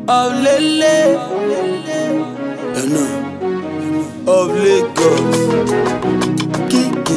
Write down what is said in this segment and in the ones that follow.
of Lele, of Lagos, Kiki.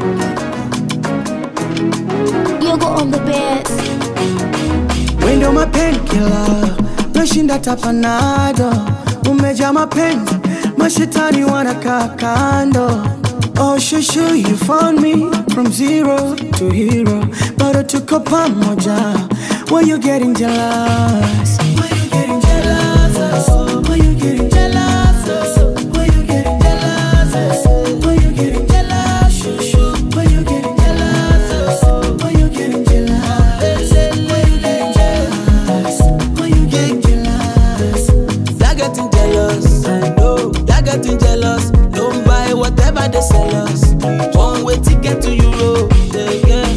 Yogo on the bed. When you're my painkiller, nashinda tapanado. Umeja mapenzi, mashitani wanaka kando. Oh shushu, you found me from zero to hero. Bado tuko pamoja. Why you getting jealous? Why you getting jealous? Why you getting jealous? Why you getting jealous? Why you getting jealous? Shushu, why you getting jealous? Why you getting jealous? Why you getting jealous? Why you getting jealous? They're getting jealous, I know. They're getting jealous. Don't buy whatever they sell us. One way ticket to Europe, yeah.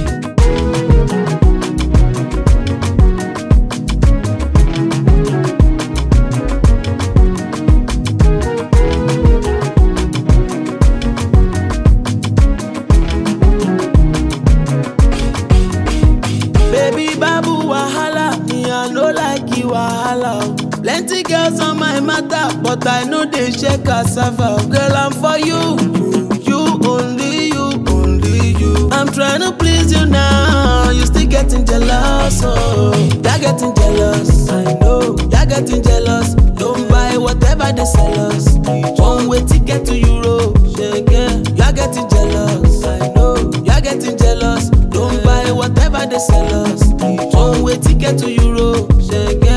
Baby babu wahala, me I no like you wahala. Plenty girls on my matter, but I know they shake cassava. Girl, I'm for you, you only you, only you. I'm trying to please you now, you still getting jealous, oh. They're getting jealous, I know. They're getting jealous. Don't buy whatever they sell us. One way ticket to Europe, yeah. You're getting jealous, I know. You're getting jealous. Don't buy whatever they sell us. One way ticket to Europe, yeah.